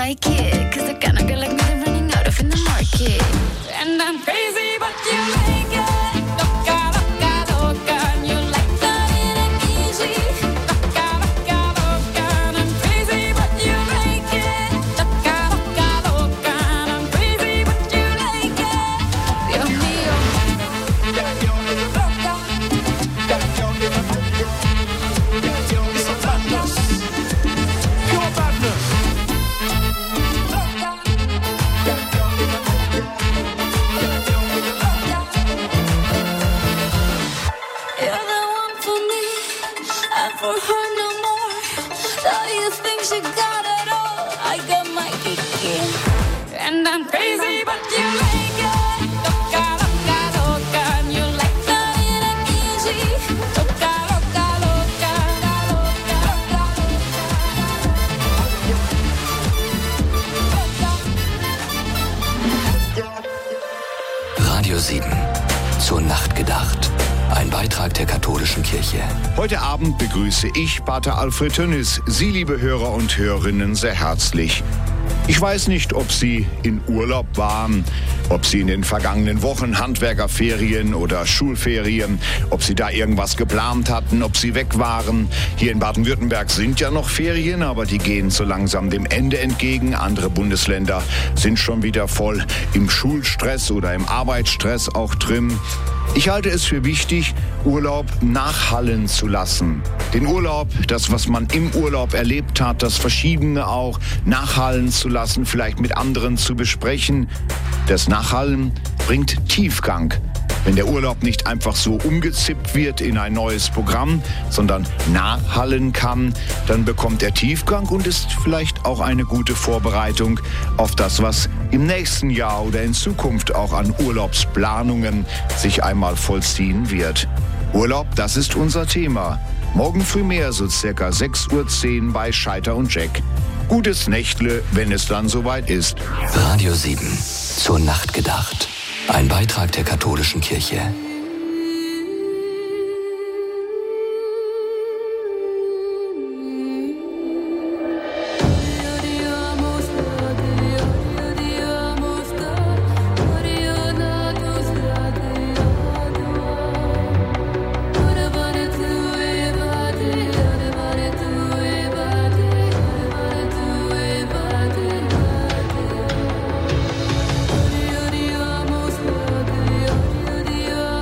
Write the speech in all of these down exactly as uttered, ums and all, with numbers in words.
like it. Cause the kind of girl like me, they're running out of in the market. And I'm crazy, but you like it. Loca, loca, loca, and you like that it ain't easy. Loca, loca, loca, and I'm crazy, but you like it. Loca, loca, loca, and I'm crazy, but you like it. Dios mío. Loca. It's a madness. Pure madness. You're the one for me, and for her no more. Tell you think she got it all, I got my kiki. And I'm crazy, but you like it. Loca, loca, loca, and you like that it ain't easy. Loca, loca, loca, loca, loca. Radio sieben. Zur Nacht gedacht. Ein Beitrag der katholischen Kirche. Heute Abend begrüße ich Pater Alfred Tönnis, Sie, liebe Hörer und Hörerinnen, sehr herzlich. Ich weiß nicht, ob Sie in Urlaub waren, ob Sie in den vergangenen Wochen Handwerkerferien oder Schulferien, ob Sie da irgendwas geplant hatten, ob Sie weg waren. Hier in Baden-Württemberg sind ja noch Ferien, aber die gehen so langsam dem Ende entgegen. Andere Bundesländer sind schon wieder voll im Schulstress oder im Arbeitsstress auch drin. Ich halte es für wichtig, Urlaub nachhallen zu lassen. Den Urlaub, das, was man im Urlaub erlebt hat, das Verschiedene auch nachhallen zu lassen, vielleicht mit anderen zu besprechen. Das Nachhallen bringt Tiefgang. Wenn der Urlaub nicht einfach so umgezippt wird in ein neues Programm, sondern nachhallen kann, dann bekommt er Tiefgang und ist vielleicht auch eine gute Vorbereitung auf das, was im nächsten Jahr oder in Zukunft auch an Urlaubsplanungen sich einmal vollziehen wird. Urlaub, das ist unser Thema. Morgen früh mehr, so circa sechs Uhr zehn bei Scheiter und Jack. Gutes Nächtle, wenn es dann soweit ist. Radio sieben. Zur Nacht gedacht. Ein Beitrag der katholischen Kirche. You're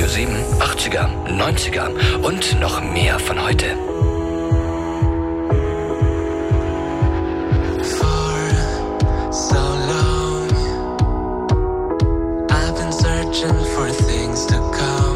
Radio sieben, achtziger, neunziger und noch mehr von heute. For things to come.